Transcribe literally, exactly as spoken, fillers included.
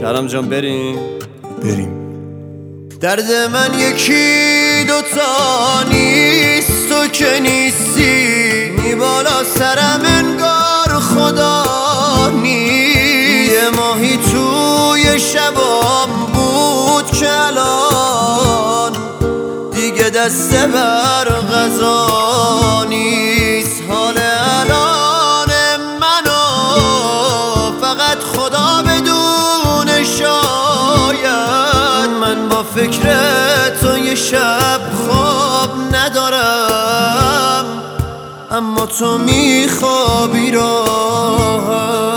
کرم جان بریم بریم. درد من یکی دوتا نیست، تو که نیستی میبالا سرم انگار خدا نیست. یه ماهی توی شبام بود که الان دیگه دسته بر غذا نیست. حال الان منو فقط خدا بدون شاید، من با فکر تو یه شب خواب ندارم، اما تو میخوابی راحت.